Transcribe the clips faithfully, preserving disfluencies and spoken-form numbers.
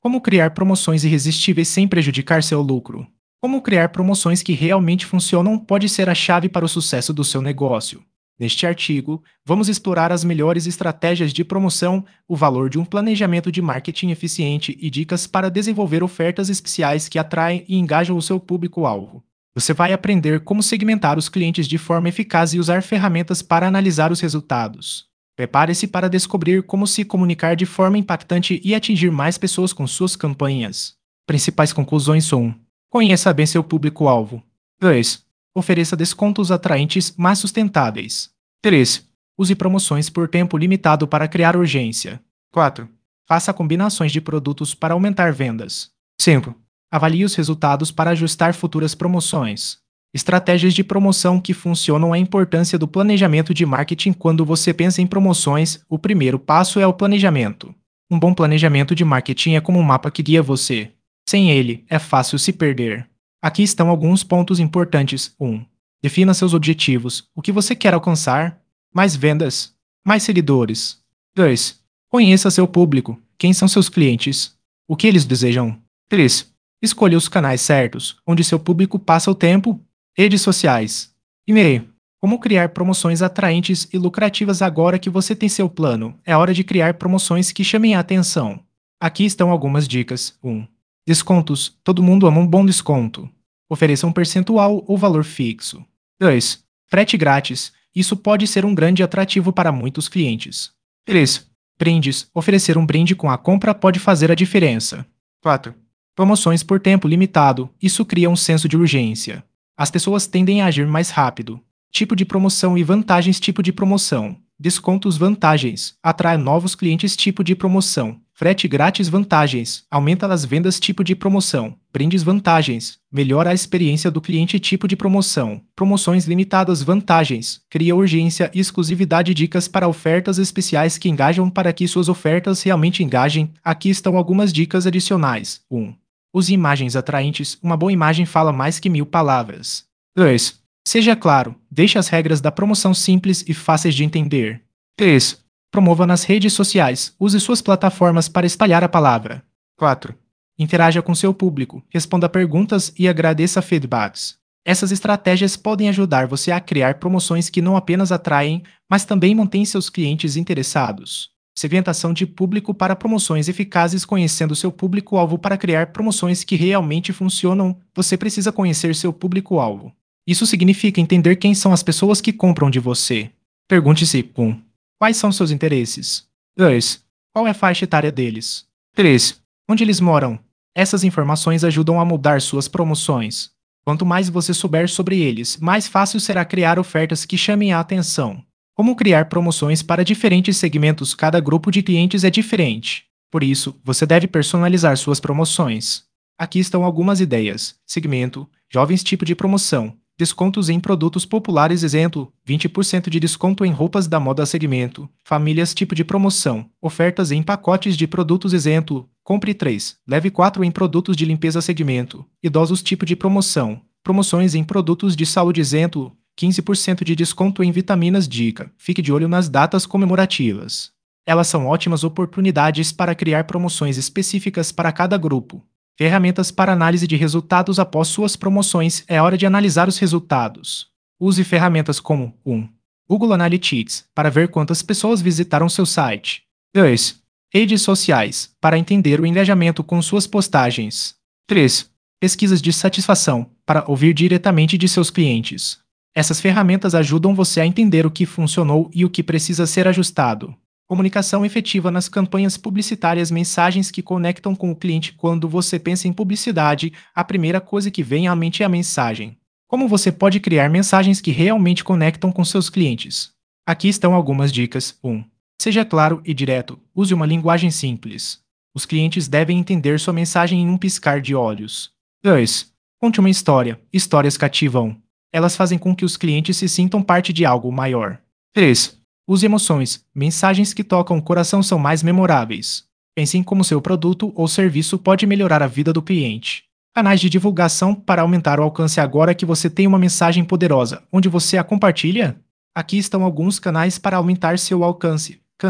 Como criar promoções irresistíveis sem prejudicar seu lucro? Como criar promoções que realmente funcionam pode ser a chave para o sucesso do seu negócio. Neste artigo, vamos explorar as melhores estratégias de promoção, o valor de um planejamento de marketing eficiente e dicas para desenvolver ofertas especiais que atraem e engajam o seu público-alvo. Você vai aprender como segmentar os clientes de forma eficaz e usar ferramentas para analisar os resultados. Prepare-se para descobrir como se comunicar de forma impactante e atingir mais pessoas com suas campanhas. Principais conclusões são: conheça bem seu público-alvo. dois. Ofereça descontos atraentes, mas sustentáveis. três. Use promoções por tempo limitado para criar urgência. quatro. Faça combinações de produtos para aumentar vendas. cinco. Avalie os resultados para ajustar futuras promoções. Estratégias de promoção que funcionam. A importância do planejamento de marketing. Quando você pensa em promoções, o primeiro passo é o planejamento. Um bom planejamento de marketing é como um mapa que guia você. Sem ele, é fácil se perder. Aqui estão alguns pontos importantes. um. Defina seus objetivos. O que você quer alcançar? Mais vendas? Mais seguidores? dois. Conheça seu público. Quem são seus clientes? O que eles desejam? três. Escolha os canais certos, onde seu público passa o tempo. Redes sociais. E-mail. Como criar promoções atraentes e lucrativas agora que você tem seu plano? É hora de criar promoções que chamem a atenção. Aqui estão algumas dicas. um. Descontos. Todo mundo ama um bom desconto. Ofereça um percentual ou valor fixo. dois. Frete grátis. Isso pode ser um grande atrativo para muitos clientes. três. Brindes. Oferecer um brinde com a compra pode fazer a diferença. quatro. Promoções por tempo limitado. Isso cria um senso de urgência. As pessoas tendem a agir mais rápido. Tipo de promoção e vantagens. Tipo de promoção. Descontos. Vantagens. Atrai novos clientes. Tipo de promoção. Frete grátis. Vantagens. Aumenta as vendas. Tipo de promoção. Brindes. Vantagens. Melhora a experiência do cliente. Tipo de promoção. Promoções limitadas. Vantagens. Cria urgência e exclusividade. Dicas para ofertas especiais que engajam. Para que suas ofertas realmente engajem, aqui estão algumas dicas adicionais. um. Use imagens atraentes. Uma boa imagem fala mais que mil palavras. dois. Seja claro. Deixe as regras da promoção simples e fáceis de entender. três. Promova nas redes sociais. Use suas plataformas para espalhar a palavra. quatro. Interaja com seu público. Responda perguntas e agradeça feedbacks. Essas estratégias podem ajudar você a criar promoções que não apenas atraem, mas também mantêm seus clientes interessados. Segmentação de público para promoções eficazes. Conhecendo seu público-alvo. Para criar promoções que realmente funcionam, você precisa conhecer seu público-alvo. Isso significa entender quem são as pessoas que compram de você. Pergunte-se: um. Quais são seus interesses? dois. Qual é a faixa etária deles? três. Onde eles moram? Essas informações ajudam a moldar suas promoções. Quanto mais você souber sobre eles, mais fácil será criar ofertas que chamem a atenção. Como criar promoções para diferentes segmentos? Cada grupo de clientes é diferente. Por isso, você deve personalizar suas promoções. Aqui estão algumas ideias. Segmento: jovens. Tipo de promoção: descontos em produtos populares. Exemplo: vinte por cento de desconto em roupas da moda. Segmento: famílias. Tipo de promoção: ofertas em pacotes de produtos. Exemplo: compre três, leve quatro em produtos de limpeza. Segmento: idosos. Tipo de promoção: promoções em produtos de saúde. Exemplo: quinze por cento de desconto em vitaminas. Dica: fique de olho nas datas comemorativas. Elas são ótimas oportunidades para criar promoções específicas para cada grupo. Ferramentas para análise de resultados. Após suas promoções, é hora de analisar os resultados. Use ferramentas como um. Google Analytics, para ver quantas pessoas visitaram seu site. dois. Redes sociais, para entender o engajamento com suas postagens. três. Pesquisas de satisfação, para ouvir diretamente de seus clientes. Essas ferramentas ajudam você a entender o que funcionou e o que precisa ser ajustado. Comunicação efetiva nas campanhas publicitárias. Mensagens que conectam com o cliente. Quando você pensa em publicidade, a primeira coisa que vem à mente é a mensagem. Como você pode criar mensagens que realmente conectam com seus clientes? Aqui estão algumas dicas. um. Seja claro e direto. Use uma linguagem simples. Os clientes devem entender sua mensagem em um piscar de olhos. dois. Conte uma história. Histórias cativam. Elas fazem com que os clientes se sintam parte de algo maior. três. Use emoções. Mensagens que tocam o coração são mais memoráveis. Pense em como seu produto ou serviço pode melhorar a vida do cliente. Canais de divulgação para aumentar o alcance. Agora que você tem uma mensagem poderosa, onde você a compartilha? Aqui estão alguns canais para aumentar seu alcance. Canal: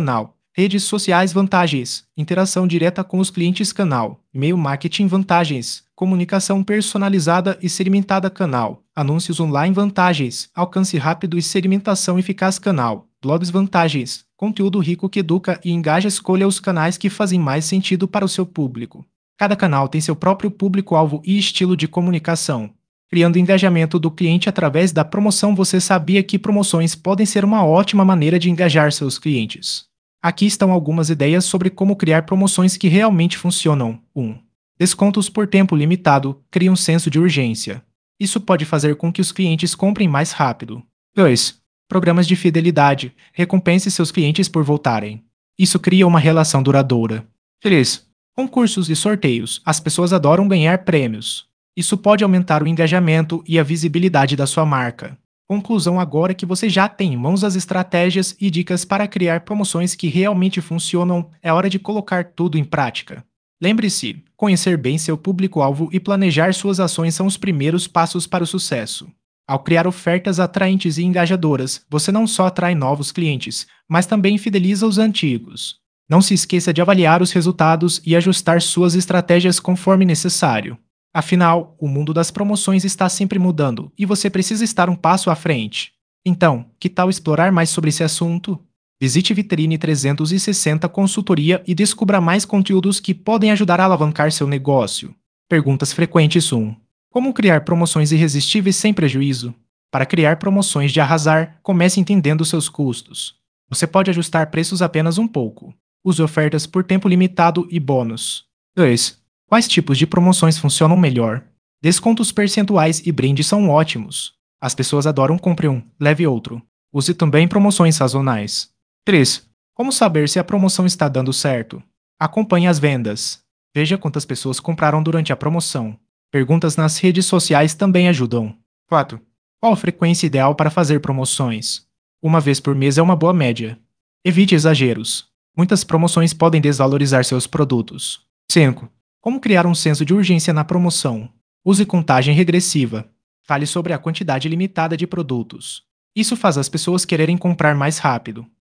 Redes sociais vantagens, interação direta com os clientes canal, e-mail marketing vantagens, comunicação personalizada e segmentada canal, anúncios online vantagens, alcance rápido e segmentação eficaz canal, blogs vantagens, conteúdo rico que educa e engaja, escolha os canais que fazem mais sentido para o seu público. Cada canal tem seu próprio público-alvo e estilo de comunicação. Criando engajamento do cliente através da promoção. Você sabia que promoções podem ser uma ótima maneira de engajar seus clientes? Aqui estão algumas ideias sobre como criar promoções que realmente funcionam. um. Descontos por tempo limitado. Cria um senso de urgência. Isso pode fazer com que os clientes comprem mais rápido. dois. Programas de fidelidade. Recompense seus clientes por voltarem. Isso cria uma relação duradoura. três. Concursos e sorteios. As pessoas adoram ganhar prêmios. Isso pode aumentar o engajamento e a visibilidade da sua marca. Conclusão: agora que você já tem em mãos as estratégias e dicas para criar promoções que realmente funcionam, é hora de colocar tudo em prática. Lembre-se, conhecer bem seu público-alvo e planejar suas ações são os primeiros passos para o sucesso. Ao criar ofertas atraentes e engajadoras, você não só atrai novos clientes, mas também fideliza os antigos. Não se esqueça de avaliar os resultados e ajustar suas estratégias conforme necessário. Afinal, o mundo das promoções está sempre mudando e você precisa estar um passo à frente. Então, que tal explorar mais sobre esse assunto? Visite Vitrine trezentos e sessenta Consultoria e descubra mais conteúdos que podem ajudar a alavancar seu negócio. Perguntas frequentes um. Como criar promoções irresistíveis sem prejuízo? Para criar promoções de arrasar, comece entendendo seus custos. Você pode ajustar preços apenas um pouco. Use ofertas por tempo limitado e bônus. dois. Quais tipos de promoções funcionam melhor? Descontos percentuais e brindes são ótimos. As pessoas adoram compre um, leve outro. Use também promoções sazonais. três. Como saber se a promoção está dando certo? Acompanhe as vendas. Veja quantas pessoas compraram durante a promoção. Perguntas nas redes sociais também ajudam. quatro. Qual a frequência ideal para fazer promoções? Uma vez por mês é uma boa média. Evite exageros. Muitas promoções podem desvalorizar seus produtos. cinco. Como criar um senso de urgência na promoção? Use contagem regressiva. Fale sobre a quantidade limitada de produtos. Isso faz as pessoas quererem comprar mais rápido.